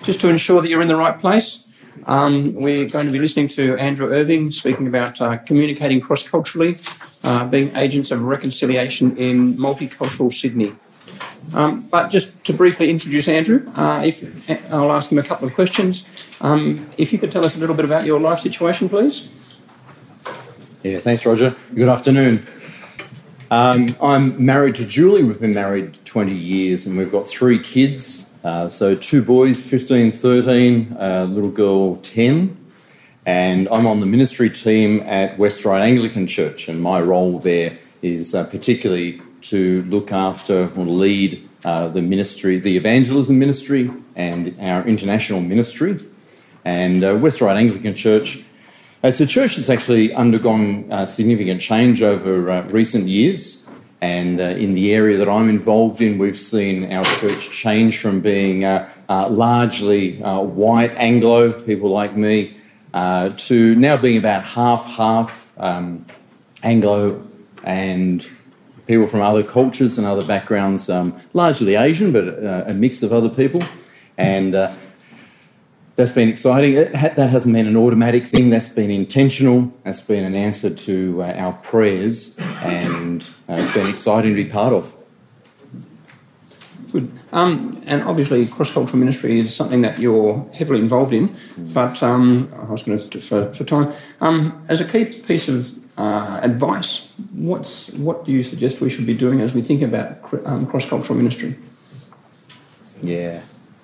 Just to ensure that you're in the right place, we're going to be listening to Andrew Irving speaking about communicating cross-culturally, being agents of reconciliation in multicultural Sydney. But just to briefly introduce Andrew, I'll ask him a couple of questions. If you could tell us a little bit about your life situation, please. Yeah, thanks, Roger. Good afternoon. I'm married to Julie. We've been married 20 years and we've got 3 kids. So 2 boys, 15, 13, a little girl, 10. And I'm on the ministry team at West Ryde Anglican Church, and my role there is particularly to look after or lead the ministry, the evangelism ministry and our international ministry. And West Ryde Anglican Church, it's a church that's actually undergone significant change over recent years. And in the area that I'm involved in, we've seen our church change from being largely white Anglo, people like me, to now being about half Anglo and people from other cultures and other backgrounds, largely Asian, but a mix of other people. And that's been exciting. That hasn't been an automatic thing. That's been intentional. That's been an answer to our prayers, and it's been exciting to be part of. Good. And obviously cross-cultural ministry is something that you're heavily involved in, but I was going to defer for time. As a key piece of advice, what do you suggest we should be doing as we think about cross-cultural ministry? Yeah,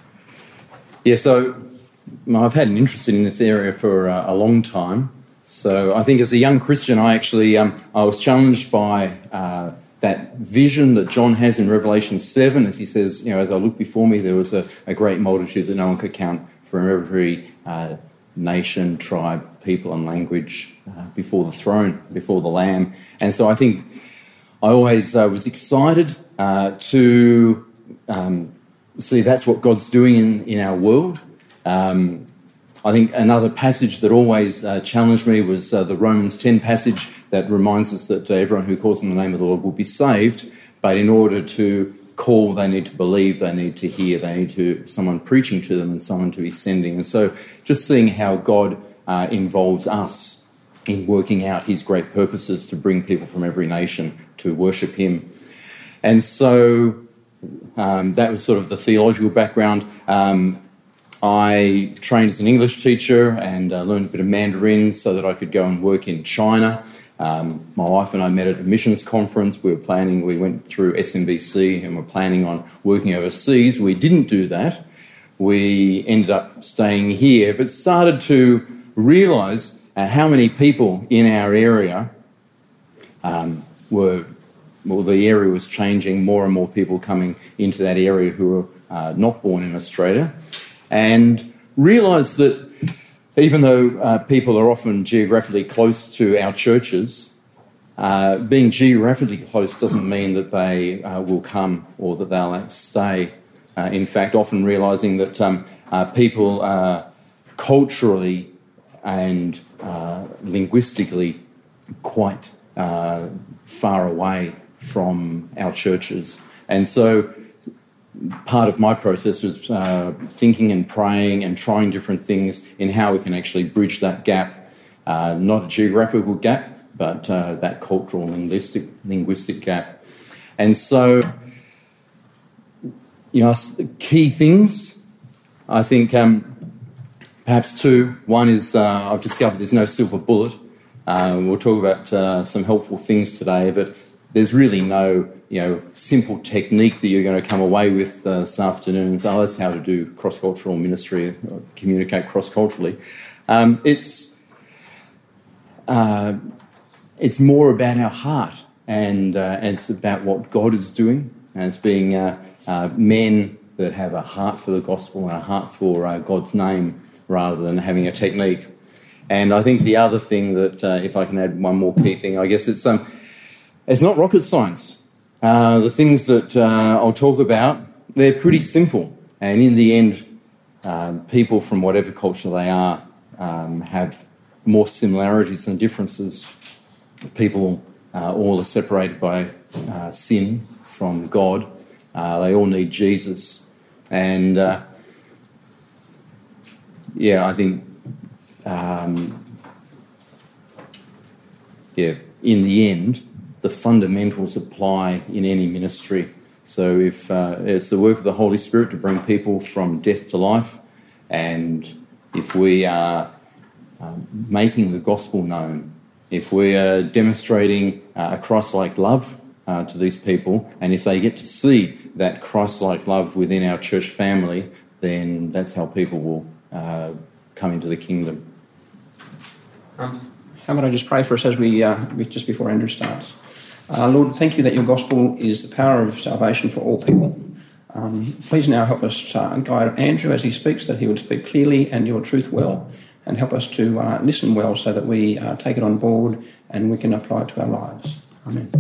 so I've had an interest in this area for a long time. So I think as a young Christian, I actually I was challenged by that vision that John has in Revelation 7, as he says, as I looked before me, there was a great multitude that no one could count from every nation, tribe, people and language before the throne, before the Lamb. And so I think I always was excited to see that's what God's doing in our world. I think another passage that always challenged me was the Romans 10 passage that reminds us that everyone who calls on the name of the Lord will be saved, but in order to call, they need to believe, they need to hear, they need someone preaching to them and someone to be sending. And so just seeing how God involves us in working out his great purposes to bring people from every nation to worship him. And so that was sort of the theological background. I trained as an English teacher and learned a bit of Mandarin so that I could go and work in China. My wife and I met at a missions conference. We went through SMBC and were planning on working overseas. We didn't do that. We ended up staying here, but started to realise how many people in our area the area was changing, more and more people coming into that area who were not born in Australia. And realise that even though people are often geographically close to our churches, being geographically close doesn't mean that they will come or that they'll stay. In fact, often realising that people are culturally and linguistically quite far away from our churches. And so part of my process was thinking and praying and trying different things in how we can actually bridge that gap, not a geographical gap, but that cultural linguistic gap. And so, key things, I think perhaps 2. One is I've discovered there's no silver bullet. We'll talk about some helpful things today, but there's really no simple technique that you're going to come away with this afternoon. So that's how to do cross-cultural ministry, communicate cross-culturally. It's more about our heart, and it's about what God is doing, and it's being men that have a heart for the gospel and a heart for God's name rather than having a technique. And I think the other thing that, if I can add one more key thing, I guess it's not rocket science. The things that I'll talk about, they're pretty simple. And in the end, people from whatever culture they are have more similarities than differences. People all are separated by sin from God. They all need Jesus. And I think, in the end, the fundamentals apply in any ministry. So if it's the work of the Holy Spirit to bring people from death to life, and if we are making the gospel known, if we are demonstrating a Christ-like love to these people, and if they get to see that Christ-like love within our church family, then that's how people will come into the kingdom. How about I just pray for us as we just before Andrew starts. Lord, thank you that your gospel is the power of salvation for all people. Please now help us guide Andrew as he speaks, that he would speak clearly and your truth well, and help us to listen well so that we take it on board and we can apply it to our lives. Amen.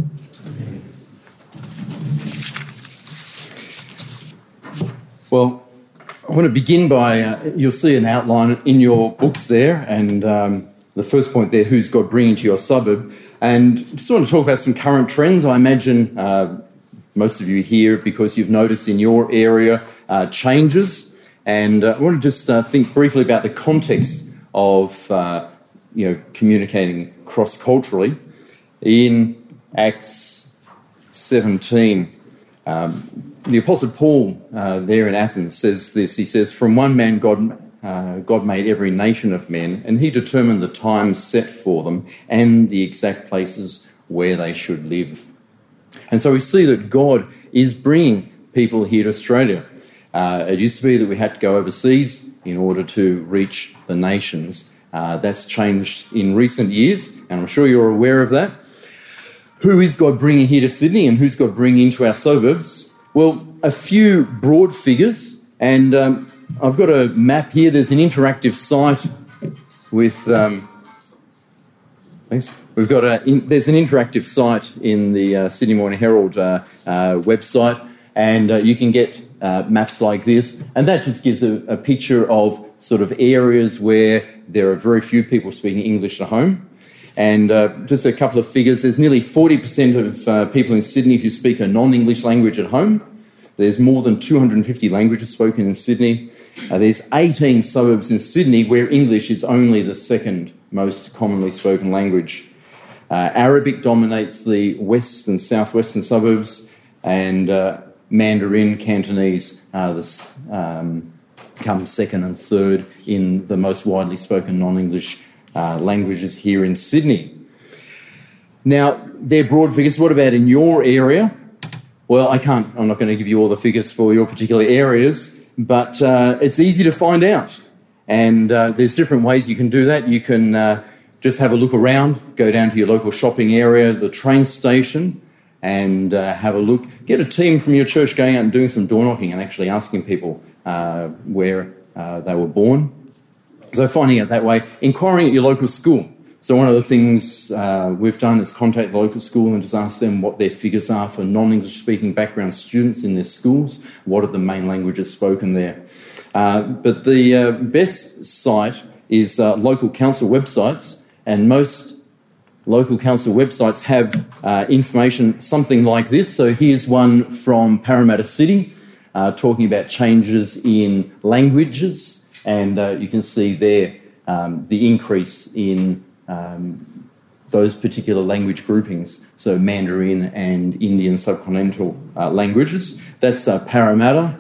Well, I want to begin by, you'll see an outline in your books there, and the first point there, who's God bringing to your suburb? And just want to talk about some current trends. I imagine most of you here, because you've noticed in your area changes, and I want to just think briefly about the context of communicating cross-culturally. In Acts 17, the Apostle Paul there in Athens says this. He says, "From one man God made every nation of men, and he determined the times set for them and the exact places where they should live." And so we see that God is bringing people here to Australia. It used to be that we had to go overseas in order to reach the nations. That's changed in recent years, and I'm sure you're aware of that. Who is God bringing here to Sydney, and who's God bringing into our suburbs? Well, a few broad figures, and I've got a map here. There's an interactive site with... there's an interactive site in the Sydney Morning Herald website, and you can get maps like this, and that just gives a picture of sort of areas where there are very few people speaking English at home. And just a couple of figures, there's nearly 40% of people in Sydney who speak a non-English language at home. There's more than 250 languages spoken in Sydney. There's 18 suburbs in Sydney where English is only the second most commonly spoken language. Arabic dominates the west and southwestern suburbs, and Mandarin, Cantonese come second and third in the most widely spoken non-English languages here in Sydney. Now, they're broad figures. What about in your area? Well, I'm not going to give you all the figures for your particular areas, but it's easy to find out. And there's different ways you can do that. You can just have a look around, go down to your local shopping area, the train station, and have a look. Get a team from your church going out and doing some door knocking and actually asking people where they were born. So finding out that way, inquiring at your local school. So one of the things we've done is contact the local school and just ask them what their figures are for non-English speaking background students in their schools. What are the main languages spoken there? But the best site is local council websites, and most local council websites have information something like this. So here's one from Parramatta City talking about changes in languages, and you can see there the increase in those particular language groupings, so Mandarin and Indian subcontinental languages. That's Parramatta.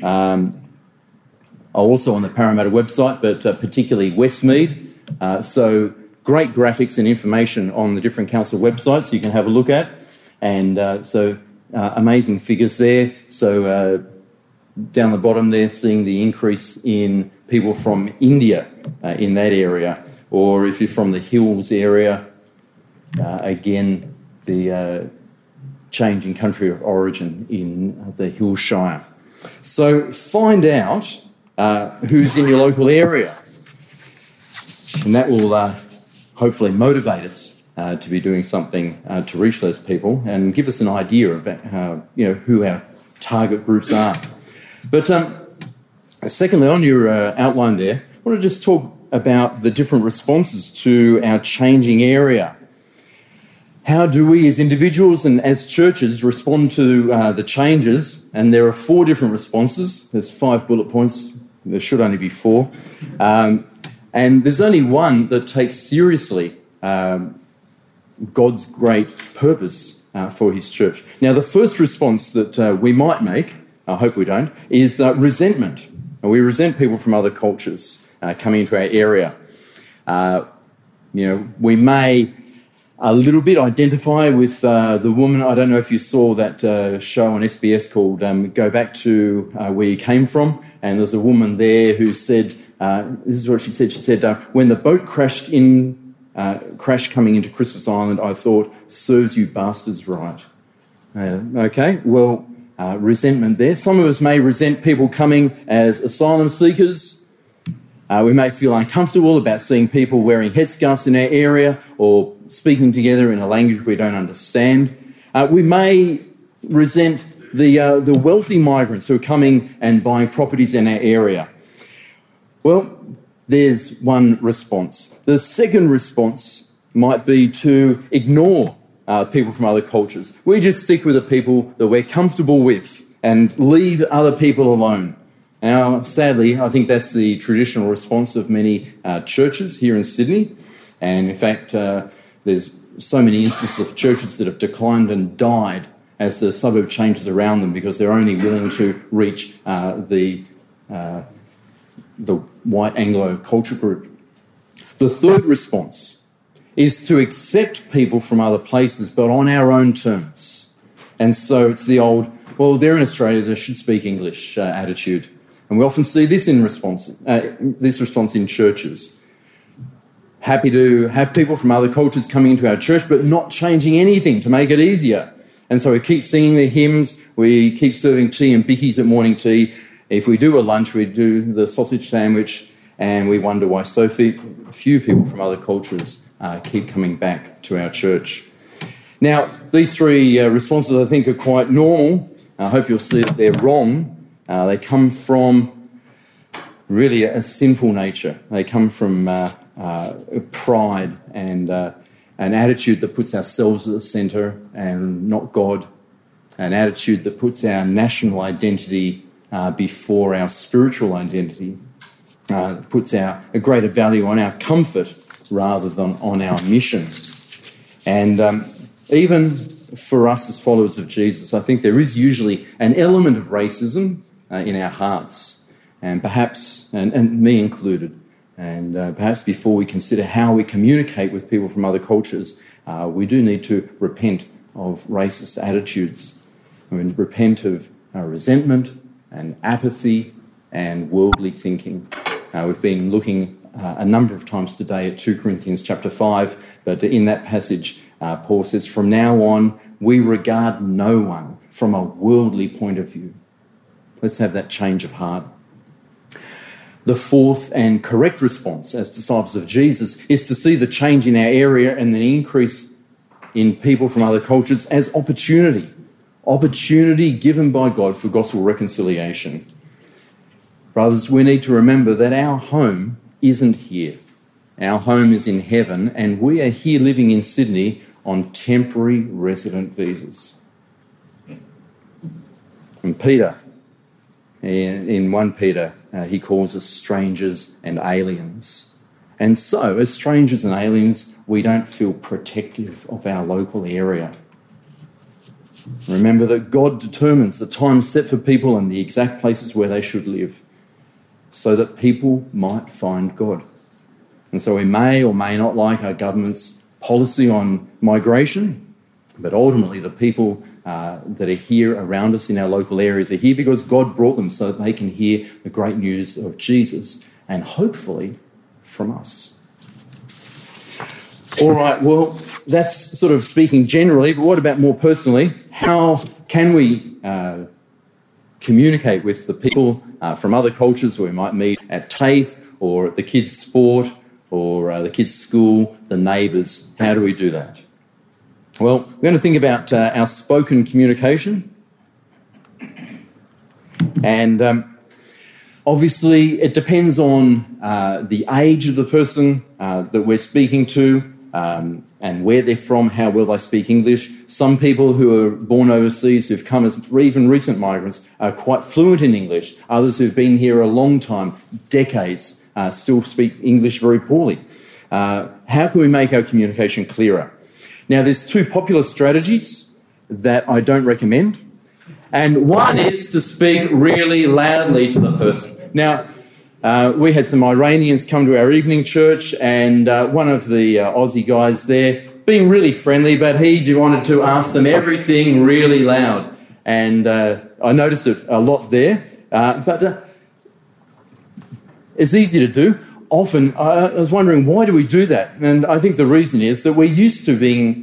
Also on the Parramatta website, but particularly Westmead. So great graphics and information on the different council websites you can have a look at. And amazing figures there. So down the bottom there, seeing the increase in people from India in that area. Or if you're from the Hills area, again, the change in country of origin in the Hills Shire. So find out who's in your local area. And that will hopefully motivate us to be doing something to reach those people and give us an idea of who our target groups are. But secondly, on your outline there, I want to just talk about the different responses to our changing area. How do we as individuals and as churches respond to the changes? And there are 4 different responses. There's 5 bullet points there should only be 4. And there's only one that takes seriously God's great purpose for his church. Now, the first response that we might make, I hope we don't, is resentment. And we resent people from other cultures coming into our area. We may a little bit identify with the woman. I don't know if you saw that show on SBS called Go Back to Where You Came From. And there's a woman there who said, this is what she said. She said, when the boat crashed coming into Christmas Island, I thought, serves you bastards right. Okay, well, resentment there. Some of us may resent people coming as asylum seekers. We may feel uncomfortable about seeing people wearing headscarves in our area or speaking together in a language we don't understand. We may resent the wealthy migrants who are coming and buying properties in our area. Well, there's one response. The second response might be to ignore people from other cultures. We just stick with the people that we're comfortable with and leave other people alone. Now, sadly, I think that's the traditional response of many churches here in Sydney. And in fact, there's so many instances of churches that have declined and died as the suburb changes around them because they're only willing to reach the white Anglo culture group. The third response is to accept people from other places, but on our own terms. And so it's the old, well, they're in Australia, they should speak English attitude. And we often see this response in churches. Happy to have people from other cultures coming into our church, but not changing anything to make it easier. And so we keep singing the hymns, we keep serving tea and bickies at morning tea. If we do a lunch, we do the sausage sandwich, and we wonder why so few people from other cultures keep coming back to our church. Now, these 3 responses I think are quite normal. I hope you'll see that they're wrong. They come from really a sinful nature. They come from pride and an attitude that puts ourselves at the centre and not God, an attitude that puts our national identity before our spiritual identity, puts a greater value on our comfort rather than on our mission. And even for us as followers of Jesus, I think there is usually an element of racism in our hearts, and perhaps, and me included, and perhaps before we consider how we communicate with people from other cultures, we do need to repent of racist attitudes. I mean, repent of resentment and apathy and worldly thinking. We've been looking a number of times today at 2 Corinthians chapter 5, but in that passage, Paul says, from now on, we regard no one from a worldly point of view. Let's have that change of heart. The fourth and correct response as disciples of Jesus is to see the change in our area and the increase in people from other cultures as opportunity. Opportunity given by God for gospel reconciliation. Brothers, we need to remember that our home isn't here. Our home is in heaven, and we are here living in Sydney on temporary resident visas. And Peter, in 1 Peter, he calls us strangers and aliens. And so, as strangers and aliens, we don't feel protective of our local area. Remember that God determines the time set for people and the exact places where they should live, so that people might find God. And so we may or may not like our government's policy on migration, but ultimately the people that are here around us in our local areas are here because God brought them so that they can hear the great news of Jesus and hopefully from us. All right, well, that's sort of speaking generally, but what about more personally? How can we communicate with the people from other cultures we might meet at TAFE or at the kids' sport or the kids' school, the neighbours? How do we do that? Well, we're going to think about our spoken communication. And obviously it depends on the age of the person that we're speaking to, and where they're from, how well they speak English. Some people who are born overseas, who've come as even recent migrants, are quite fluent in English. Others who've been here a long time, decades, still speak English very poorly. How can we make our communication clearer? Now, there's two popular strategies that I don't recommend. And one is to speak really loudly to the person. Now, we had some Iranians come to our evening church, and one of the Aussie guys there, being really friendly, but he wanted to ask them everything really loud. And I noticed it a lot there. But it's easy to do. Often, I was wondering, why do we do that? And I think the reason is that we're used to being,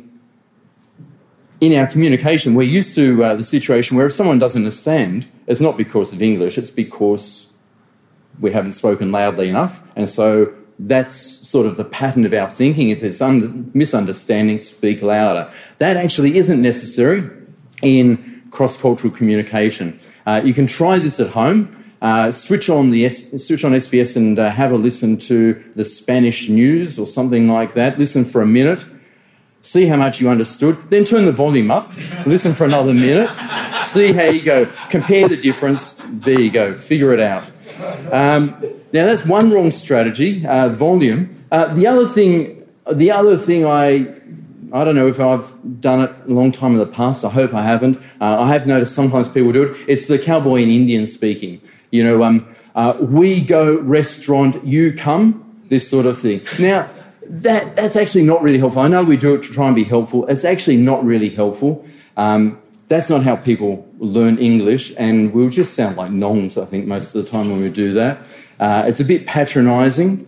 in our communication, we're used to the situation where if someone doesn't understand, it's not because of English, it's because we haven't spoken loudly enough. And so that's sort of the pattern of our thinking. If there's misunderstanding, speak louder. That actually isn't necessary in cross-cultural communication. You can try this at home. Switch on SBS and have a listen to the Spanish news or something like that. Listen for a minute. See how much you understood. Then turn the volume up. Listen for another minute. See how you go. Compare the difference. There you go. Figure it out. Now, that's one wrong strategy, volume. The other thing I don't know if I've done it a long time in the past. I hope I haven't. I have noticed sometimes people do it. It's the cowboy and Indian speaking. You know, we go restaurant, you come, this sort of thing. Now, that's actually not really helpful. I know we do it to try and be helpful. It's actually not really helpful. That's not how people learn English, and we'll just sound like nongs, I think, most of the time when we do that. It's a bit patronising.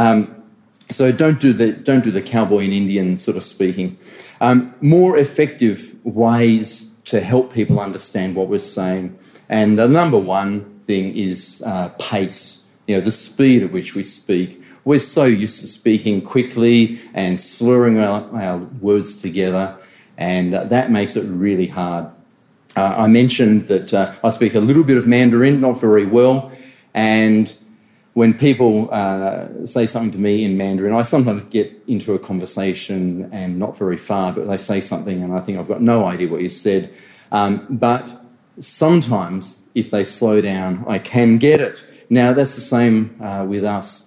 So don't do the cowboy and Indian sort of speaking. More effective ways to help people understand what we're saying. And the number one thing is pace, the speed at which we speak. We're so used to speaking quickly and slurring our words together, and that makes it really hard. I mentioned that I speak a little bit of Mandarin, not very well, and when people say something to me in Mandarin, I sometimes get into a conversation and not very far, but they say something and I think I've got no idea what you said. But sometimes, if they slow down, I can get it. Now, that's the same with us.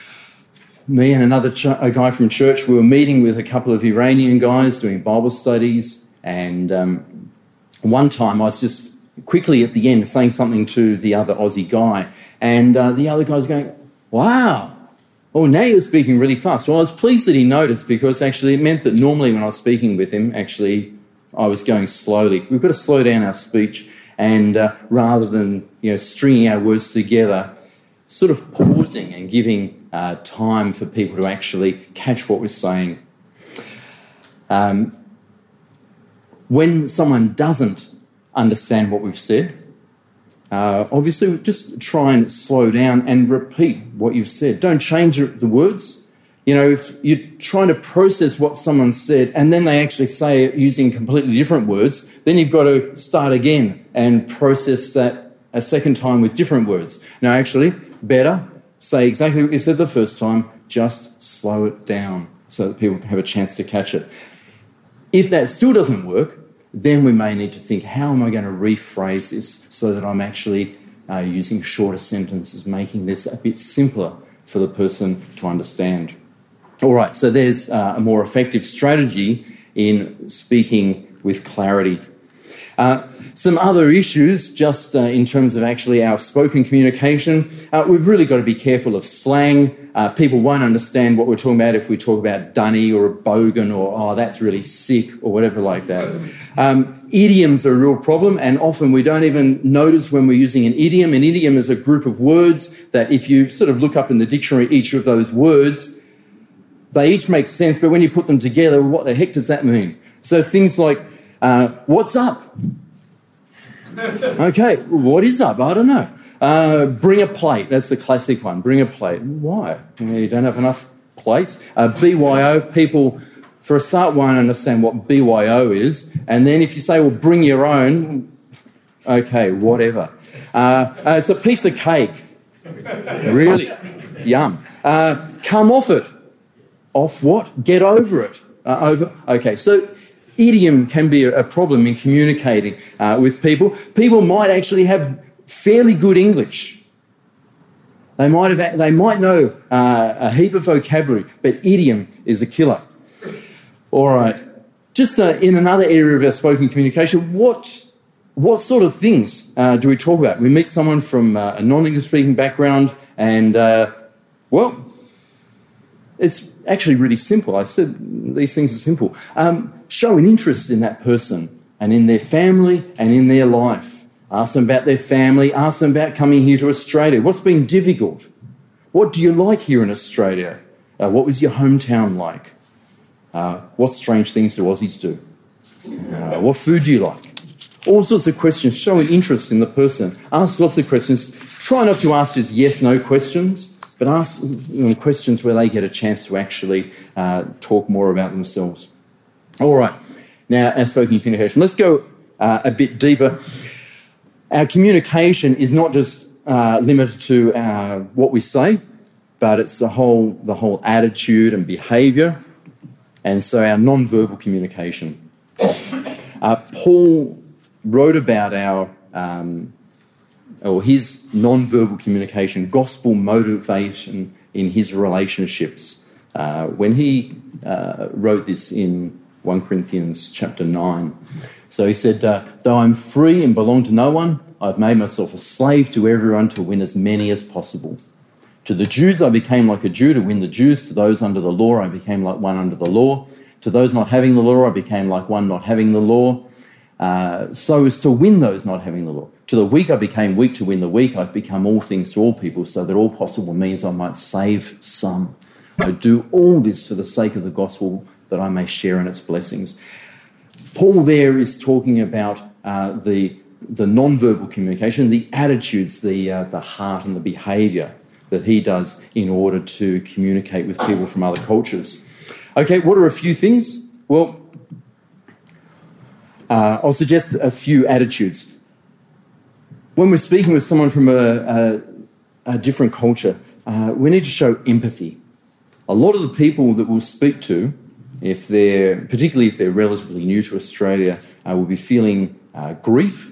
Me and a guy from church, we were meeting with a couple of Iranian guys doing Bible studies, and one time I was just quickly at the end saying something to the other Aussie guy, and the other guy's going, "Wow, oh, now you're speaking really fast." Well, I was pleased that he noticed, because actually it meant that normally when I was speaking with him, actually I was going slowly. We've got to slow down our speech, and rather than stringing our words together, sort of pausing and giving time for people to actually catch what we're saying. When someone doesn't understand what we've said, obviously just try and slow down and repeat what you've said. Don't change the words. If you're trying to process what someone said and then they actually say it using completely different words, then you've got to start again and process that a second time with different words. Now, actually, better say exactly what you said the first time, just slow it down so that people can have a chance to catch it. If that still doesn't work, then we may need to think, how am I going to rephrase this so that I'm actually using shorter sentences, making this a bit simpler for the person to understand. All right, so there's a more effective strategy in speaking with clarity. Some other issues, just in terms of actually our spoken communication, we've really got to be careful of slang. People won't understand what we're talking about if we talk about dunny or a bogan or, oh, that's really sick or whatever like that. Idioms are a real problem, and often we don't even notice when we're using an idiom. An idiom is a group of words that if you sort of look up in the dictionary each of those words, they each make sense, but when you put them together, what the heck does that mean? So things like, what's up? Okay, what is up? I don't know. Bring a plate. That's the classic one. Bring a plate. Why? You don't have enough plates. BYO, people, for a start, won't understand what BYO is. And then if you say, well, bring your own, okay, whatever. It's a piece of cake. Really? Yum. Come off it. Off what? Get over it. Okay, so idiom can be a problem in communicating with people. People might actually have fairly good English. They might know a heap of vocabulary, but idiom is a killer. All right. Just in another area of our spoken communication, what sort of things do we talk about? We meet someone from a non-English speaking background and, it's actually really simple. I said these things are simple. Show an interest in that person and in their family and in their life. Ask them about their family. Ask them about coming here to Australia. What's been difficult? What do you like here in Australia? What was your hometown like? What strange things do Aussies do? What food do you like? All sorts of questions. Show an interest in the person. Ask lots of questions. Try not to ask just yes-no questions, but ask questions where they get a chance to actually talk more about themselves. All right. Now, our spoken communication. Let's go a bit deeper. Our communication is not just limited to what we say, but it's the whole attitude and behaviour, and so our non-verbal communication. Paul wrote about his non-verbal communication, gospel motivation in his relationships. When he wrote this in 1 Corinthians chapter 9. So he said, though I'm free and belong to no one, I've made myself a slave to everyone to win as many as possible. To the Jews I became like a Jew to win the Jews. To those under the law I became like one under the law. To those not having the law I became like one not having the law, so as to win those not having the law. To the weak I became weak to win the weak. I've become all things to all people, so that all possible means I might save some. I do all this for the sake of the gospel, that I may share in its blessings. Paul there is talking about the non-verbal communication, the attitudes, the heart and the behaviour that he does in order to communicate with people from other cultures. Okay, what are a few things? Well, I'll suggest a few attitudes. When we're speaking with someone from a different culture, we need to show empathy. A lot of the people that we'll speak to, particularly if they're relatively new to Australia, will be feeling grief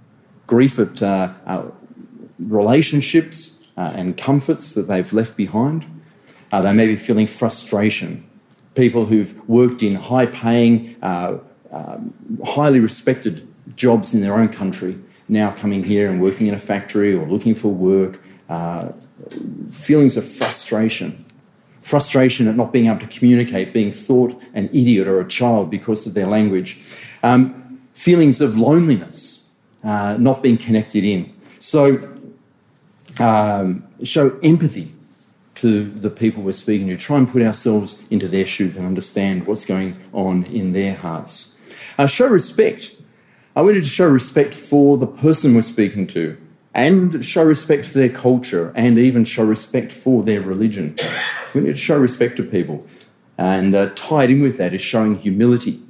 at relationships and comforts that they've left behind. They may be feeling frustration. People who've worked in high-paying, highly respected jobs in their own country, now coming here and working in a factory or looking for work, feelings of frustration at not being able to communicate, being thought an idiot or a child because of their language, feelings of loneliness, not being connected in. So show empathy to the people we're speaking to. Try and put ourselves into their shoes and understand what's going on in their hearts. Show respect. We need to show respect for the person we're speaking to, and show respect for their culture, and even show respect for their religion. We need to show respect to people. And tied in with that is showing humility.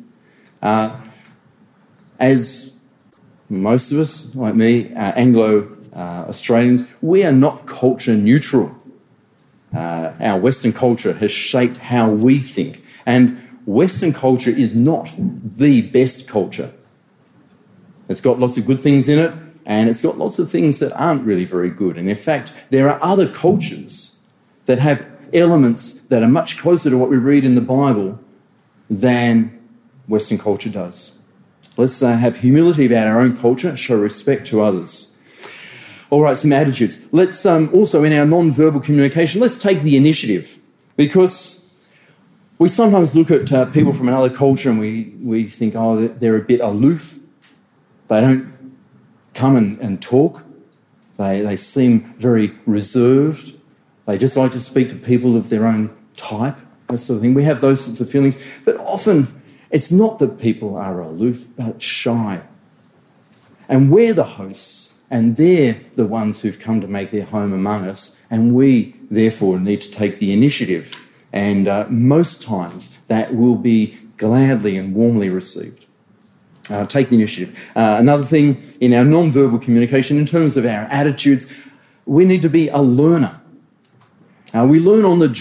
As most of us, like me, Anglo-Australians, we are not culture neutral. Our Western culture has shaped how we think. And Western culture is not the best culture. It's got lots of good things in it, and it's got lots of things that aren't really very good. And in fact, there are other cultures that have elements that are much closer to what we read in the Bible than Western culture does. Let's have humility about our own culture and show respect to others. All right, some attitudes. Let's also, in our non-verbal communication, let's take the initiative, because we sometimes look at people from another culture and we think, oh, they're a bit aloof. They don't come and talk. They seem very reserved. They just like to speak to people of their own type, that sort of thing. We have those sorts of feelings. But often it's not that people are aloof, but shy. And we're the hosts, and they're the ones who've come to make their home among us, and we, therefore, need to take the initiative. And most times that will be gladly and warmly received. Take the initiative. Another thing in our non-verbal communication, in terms of our attitudes, we need to be a learner. We learn on the job.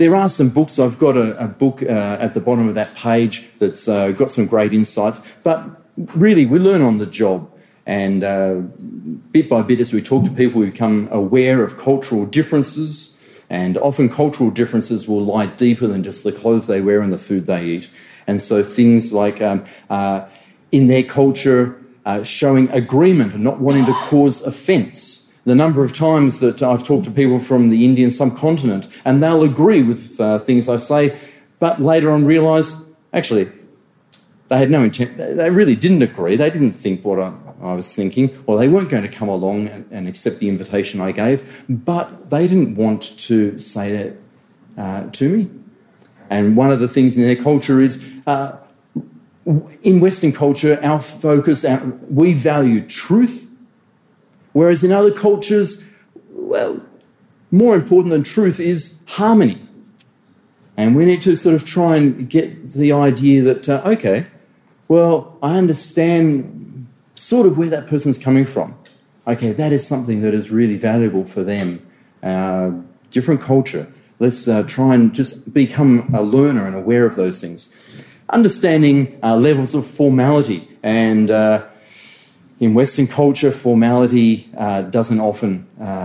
there are some books. I've got a book at the bottom of that page that's got some great insights. But really, we learn on the job. And bit by bit, as we talk to people, we become aware of cultural differences. And often cultural differences will lie deeper than just the clothes they wear and the food they eat. And so things like in their culture, showing agreement and not wanting to cause offence. The number of times that I've talked to people from the Indian subcontinent and they'll agree with things I say, but later on realise, actually, they had no intent. They really didn't agree. They didn't think what I was thinking, or they weren't going to come along and accept the invitation I gave, but they didn't want to say that to me. And one of the things in their culture is, in Western culture, our focus, we value truth, whereas in other cultures, well, more important than truth is harmony. And we need to sort of try and get the idea that, okay, well, I understand sort of where that person's coming from. Okay, that is something that is really valuable for them. Different culture. Let's try and just become a learner and aware of those things. Understanding levels of formality. And in Western culture, formality doesn't often,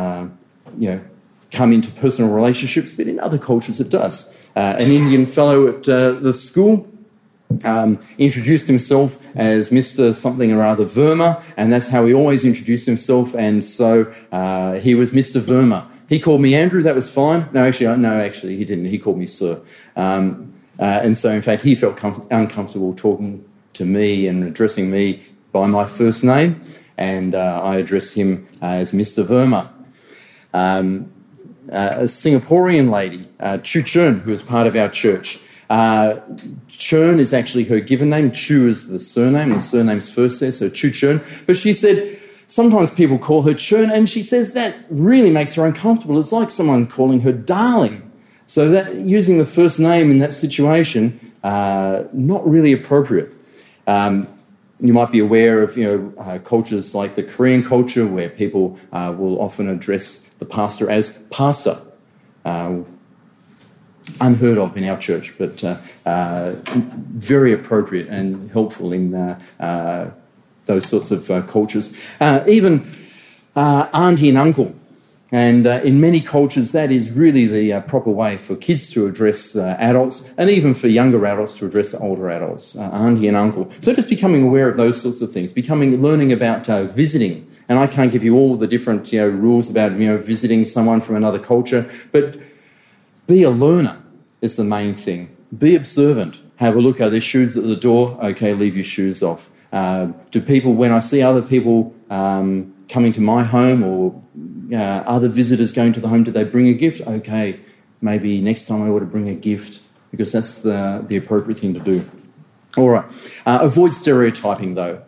come into personal relationships, but in other cultures it does. An Indian fellow at the school introduced himself as Mr. something or other Verma, and that's how he always introduced himself, and so he was Mr. Verma. He called me Andrew, that was fine. No, actually, he didn't. He called me Sir. And so, in fact, he felt uncomfortable talking to me and addressing me by my first name, and I addressed him as Mr. Verma. A Singaporean lady, Chu Chern, who is part of our church. Chern is actually her given name. Chu is the surname. The surname's first there, so Chu Chern. But she said sometimes people call her Chern, and she says that really makes her uncomfortable. It's like someone calling her darling. So that using the first name in that situation, not really appropriate. You might be aware of cultures like the Korean culture where people will often address the pastor as pastor. Unheard of in our church, but very appropriate and helpful in those sorts of cultures. Even auntie and uncle. And in many cultures, that is really the proper way for kids to address adults, and even for younger adults to address older adults, auntie and uncle. So just becoming aware of those sorts of things, learning about visiting. And I can't give you all the different rules about visiting someone from another culture, but be a learner is the main thing. Be observant. Have a look. Are there shoes at the door? Okay, leave your shoes off. Do people, when I see other people coming to my home or other visitors going to the home, do they bring a gift? Okay, maybe next time I ought to bring a gift because that's the appropriate thing to do. All right. Avoid stereotyping, though.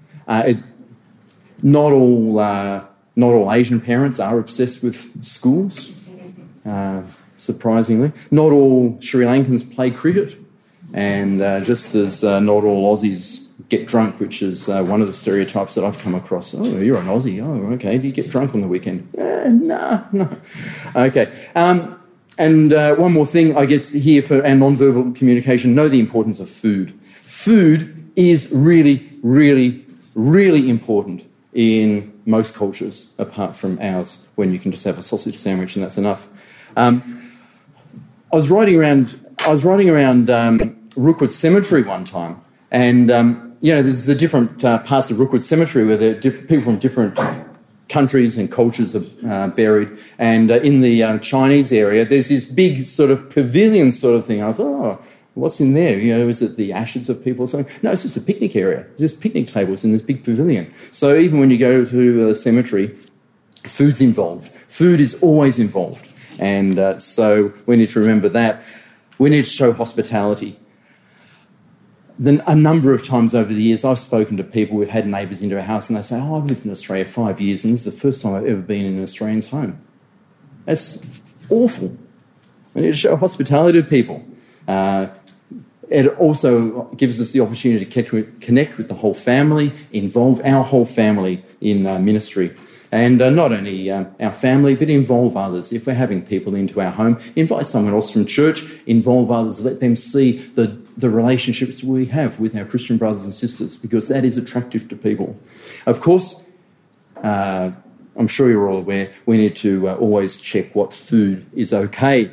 Not all Asian parents are obsessed with schools. Surprisingly. Not all Sri Lankans play cricket, and just as not all Aussies get drunk, which is one of the stereotypes that I've come across. Oh, you're an Aussie. Oh, okay. Do you get drunk on the weekend? No. Okay. And one more thing, I guess, here for our non-verbal communication, know the importance of food. Food is really, really, really important in most cultures, apart from ours, when you can just have a sausage sandwich and that's enough. I was riding around Rookwood Cemetery one time, and there's the different parts of Rookwood Cemetery where there are people from different countries and cultures are buried. And in the Chinese area, there's this big sort of pavilion sort of thing. And I thought, what's in there? Is it the ashes of people or something? No, it's just a picnic area. There's picnic tables in this big pavilion. So even when you go to the cemetery, food's involved. Food is always involved. And so we need to remember that. We need to show hospitality. Then a number of times over the years, I've spoken to people, we've had neighbours into our house, and they say, I've lived in Australia 5 years, and this is the first time I've ever been in an Australian's home. That's awful. We need to show hospitality to people. It also gives us the opportunity to connect with the whole family, involve our whole family in ministry. And not only our family, but involve others. If we're having people into our home, invite someone else from church, involve others, let them see the relationships we have with our Christian brothers and sisters, because that is attractive to people. Of course, I'm sure you're all aware, we need to always check what food is okay.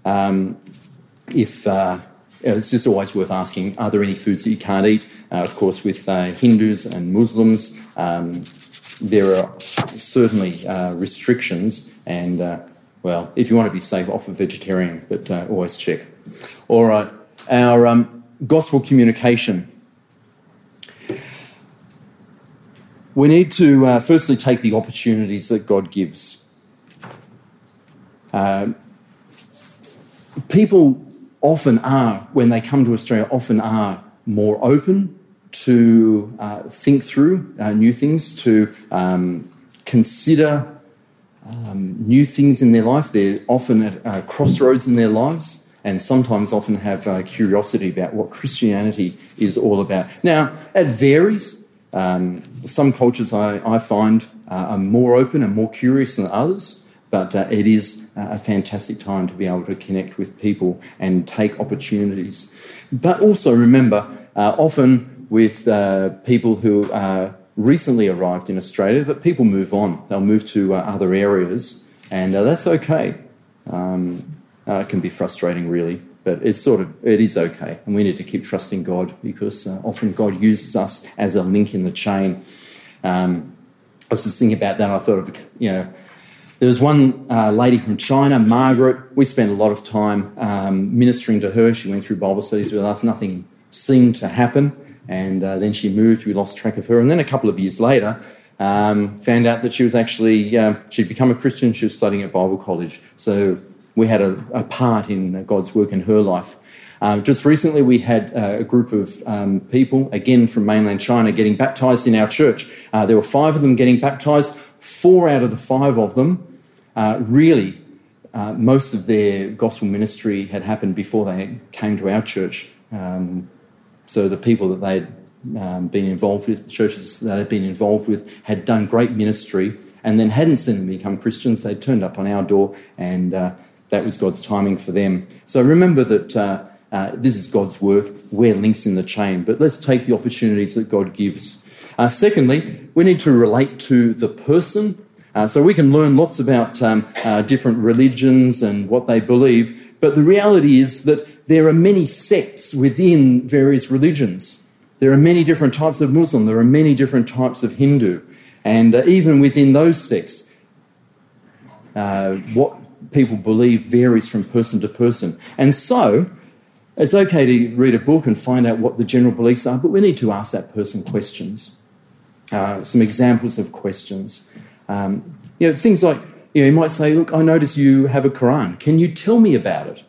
It's just always worth asking, are there any foods that you can't eat? Of course, with Hindus and Muslims, there are certainly restrictions, and, if you want to be safe, offer vegetarian, but always check. All right, our gospel communication. We need to firstly take the opportunities that God gives. People often are, when they come to Australia, more open to think through new things, to consider new things in their life. They're often at crossroads in their lives, and sometimes often have curiosity about what Christianity is all about. Now, it varies. Some cultures I find are more open and more curious than others, but it is a fantastic time to be able to connect with people and take opportunities. But also remember, often with people who recently arrived in Australia, that people move on. They'll move to other areas, and that's okay. It can be frustrating, really, but it is okay, and we need to keep trusting God, because often God uses us as a link in the chain. I was just thinking about that, and I thought of, there was one lady from China, Margaret. We spent a lot of time ministering to her. She went through Bible studies with us. Nothing seemed to happen, and then she moved. We lost track of her, and then a couple of years later, found out that she was actually she'd become a Christian. She was studying at Bible college, so we had a part in God's work in her life. Just recently we had a group of people, again from mainland China, getting baptised in our church. There were 5 of them getting baptised. 4 out of the 5 of them, most of their gospel ministry had happened before they came to our church. So the people that they'd been involved with, the churches that they'd been involved with, had done great ministry and then hadn't seen them become Christians. They'd turned up on our door, and that was God's timing for them. So remember that this is God's work. We're links in the chain, but let's take the opportunities that God gives. Secondly, we need to relate to the person. So we can learn lots about different religions and what they believe, but the reality is that there are many sects within various religions. There are many different types of Muslim. There are many different types of Hindu. And even within those sects, what people believe varies from person to person. And so it's okay to read a book and find out what the general beliefs are, but we need to ask that person questions. Some examples of questions. Things like, you might say, look, I notice you have a Quran. Can you tell me about it?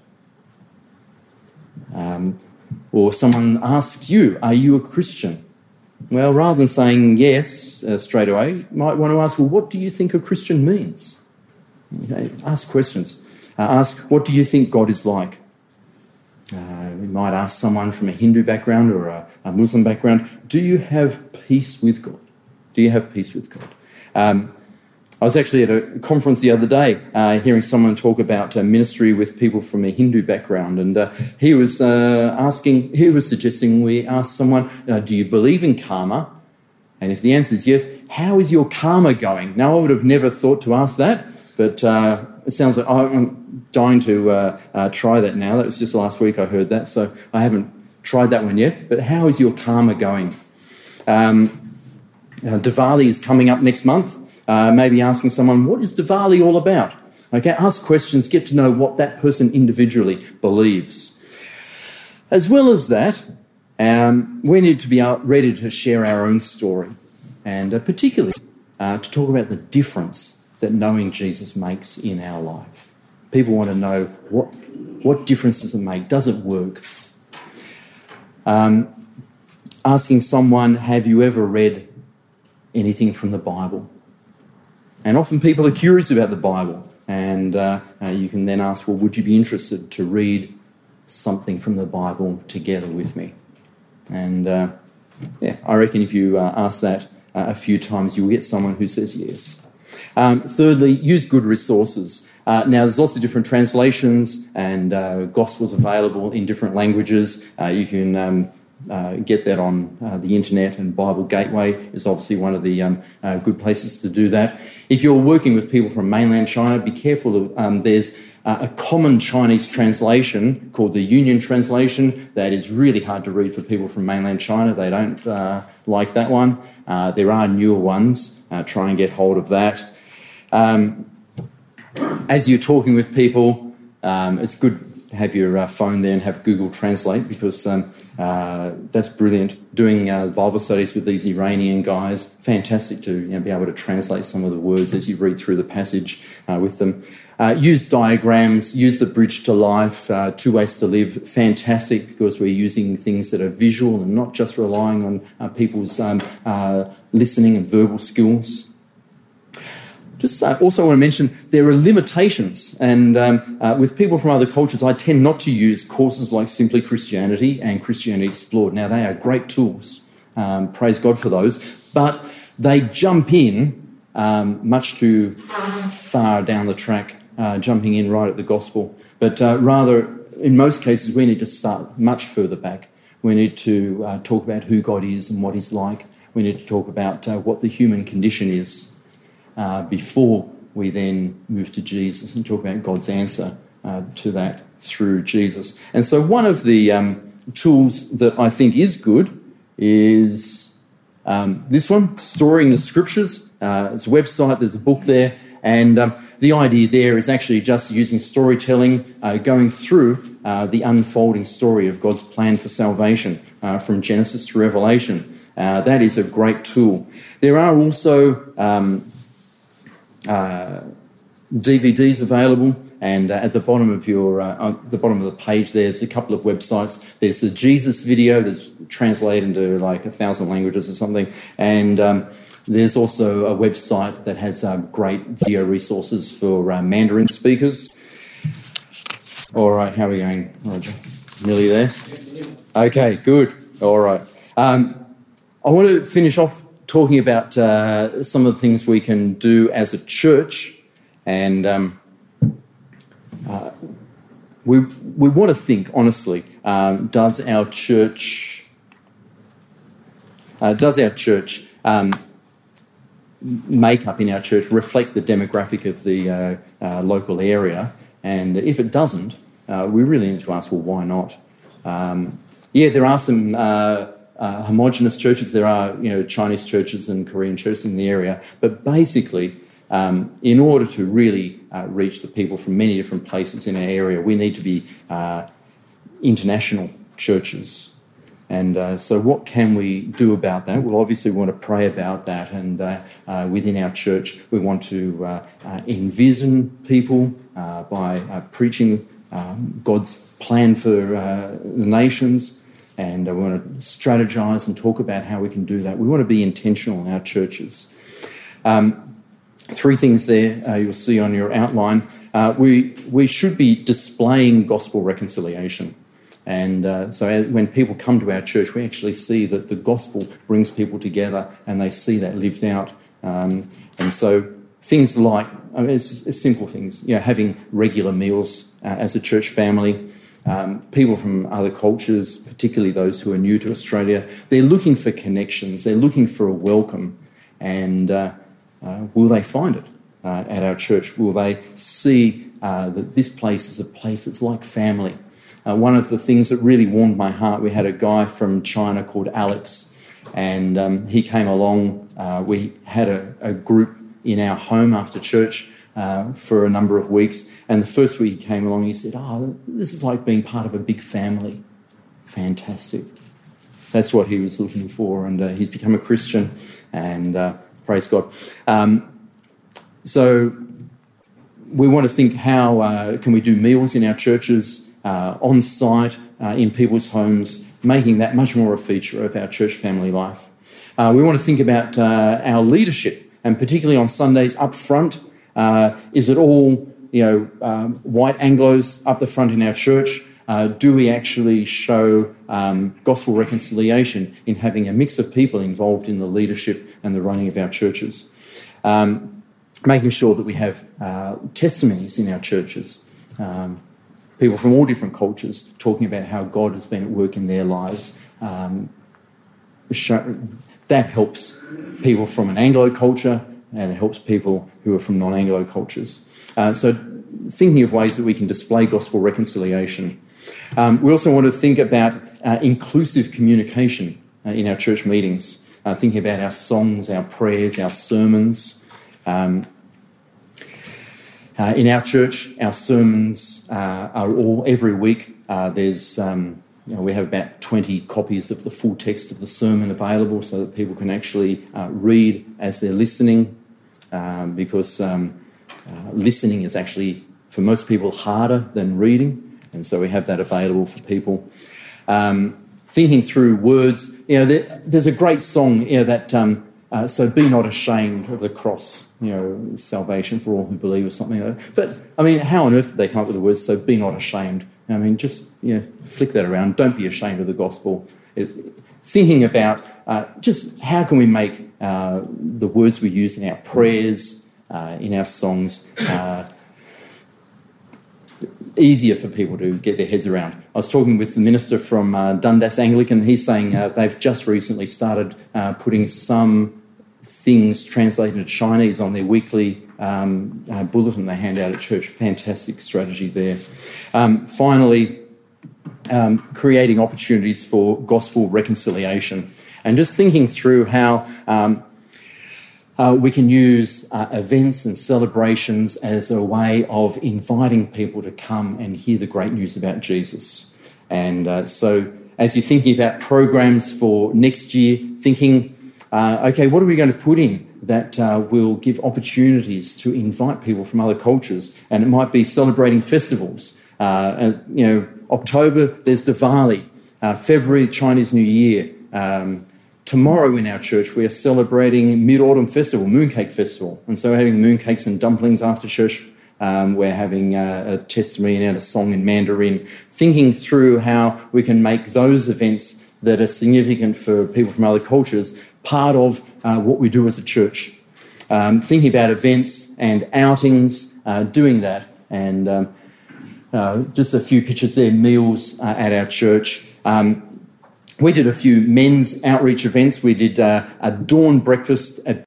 Or someone asks you, are you a Christian? Well, rather than saying yes straight away, you might want to ask, well, what do you think a Christian means? Okay, ask questions. Ask, what do you think God is like? We might ask someone from a Hindu background or a Muslim background, do you have peace with God? Do you have peace with God? I was actually at a conference the other day hearing someone talk about ministry with people from a Hindu background, and he was suggesting we ask someone, do you believe in karma? And if the answer is yes, how is your karma going? Now, I would have never thought to ask that, but it sounds like I'm dying to try that now. That was just last week I heard that, so I haven't tried that one yet. But how is your karma going? Diwali is coming up next month. Maybe asking someone, what is Diwali all about? Okay, ask questions, get to know what that person individually believes. As well as that, we need to be ready to share our own story, and particularly to talk about the difference that knowing Jesus makes in our life. People want to know what difference does it make? Does it work? Asking someone, have you ever read anything from the Bible? And often people are curious about the Bible, and you can then ask, well, would you be interested to read something from the Bible together with me? And I reckon if you ask that a few times, you'll get someone who says yes. Thirdly, use good resources. Now, there's lots of different translations and Gospels available in different languages. You can get that on the internet, and Bible Gateway is obviously one of the good places to do that. If you're working with people from mainland China, be careful. There's a common Chinese translation called the Union Translation that is really hard to read for people from mainland China. They don't like that one. There are newer ones. Try and get hold of that. As you're talking with people, it's good to have your phone there and have Google Translate, because that's brilliant. Doing Bible studies with these Iranian guys, fantastic to be able to translate some of the words as you read through the passage with them. Use diagrams, use the Bridge to Life, 2 Ways to Live, fantastic, because we're using things that are visual and not just relying on people's listening and verbal skills. Just also want to mention there are limitations, and with people from other cultures, I tend not to use courses like Simply Christianity and Christianity Explored. Now, they are great tools, praise God for those, but they jump in much too far down the track, jumping in right at the gospel. But rather, in most cases, we need to start much further back. We need to talk about who God is and what he's like. We need to talk about what the human condition is before we then move to Jesus and talk about God's answer to that through Jesus. And so one of the tools that I think is good is this one, Storing the Scriptures. It's a website, there's a book there, and the idea there is actually just using storytelling, going through the unfolding story of God's plan for salvation from Genesis to Revelation. That is a great tool. There are also DVDs available, and at the bottom of the bottom of the page there's a couple of websites. There's the Jesus video that's translated into like 1,000 languages or something, and there's also a website that has great video resources for Mandarin speakers. All right, how are we going, Roger? Nearly there? Okay, good. All right. I want to finish off talking about some of the things we can do as a church, and we want to think honestly. Does our church makeup in our church reflect the demographic of the local area? And if it doesn't, we really need to ask, well, why not? There are some homogenous churches. There are, Chinese churches and Korean churches in the area. But basically, in order to really reach the people from many different places in our area, we need to be international churches. And so what can we do about that? Well, obviously we want to pray about that, and within our church we want to envision people by preaching God's plan for the nations, and we want to strategise and talk about how we can do that. We want to be intentional in our churches. 3 things there you'll see on your outline. We should be displaying gospel reconciliation. And so when people come to our church, we actually see that the gospel brings people together and they see that lived out. And so things like, it's simple things, having regular meals as a church family. People from other cultures, particularly those who are new to Australia, they're looking for connections, they're looking for a welcome. And will they find it at our church? Will they see that this place is a place that's like family? One of the things that really warmed my heart, we had a guy from China called Alex, and he came along. We had a group in our home after church for a number of weeks, and the first week he came along, he said, this is like being part of a big family. Fantastic. That's what he was looking for, and he's become a Christian, and praise God. So we want to think, how can we do meals in our churches, on site, in people's homes, making that much more a feature of our church family life. We want to think about our leadership, and particularly on Sundays up front. Is it all, white Anglos up the front in our church? Do we actually show gospel reconciliation in having a mix of people involved in the leadership and the running of our churches? making sure that we have testimonies in our churches, people from all different cultures talking about how God has been at work in their lives. That helps people from an Anglo culture, and it helps people who are from non-Anglo cultures. So thinking of ways that we can display gospel reconciliation. We also want to think about inclusive communication in our church meetings, thinking about our songs, our prayers, our sermons. In our church, our sermons are all every week. We have about 20 copies of the full text of the sermon available so that people can actually read as they're listening, because listening is actually, for most people, harder than reading, and so we have that available for people. Thinking through words, there's a great song, so be not ashamed of the cross, salvation for all who believe, or something like that. But, how on earth did they come up with the words, so be not ashamed? Just flick that around. Don't be ashamed of the gospel. Thinking about just how can we make the words we use in our prayers, in our songs, easier for people to get their heads around. I was talking with the minister from Dundas Anglican. He's saying they've just recently started putting some things translated into Chinese on their weekly bulletin they hand out at church. Fantastic strategy there. Finally, creating opportunities for gospel reconciliation, and just thinking through how we can use events and celebrations as a way of inviting people to come and hear the great news about Jesus. And so as you're thinking about programs for next year, thinking, okay, what are we going to put in that will give opportunities to invite people from other cultures? And it might be celebrating festivals. October, there's Diwali. February, Chinese New Year. Tomorrow in our church, we are celebrating Mid-Autumn Festival, Mooncake Festival. And so we're having mooncakes and dumplings after church. We're having a testimony and a song in Mandarin, thinking through how we can make those events that are significant for people from other cultures part of what we do as a church. Thinking about events and outings, doing that. And just a few pictures there, meals at our church. We did a few men's outreach events. We did a dawn breakfast at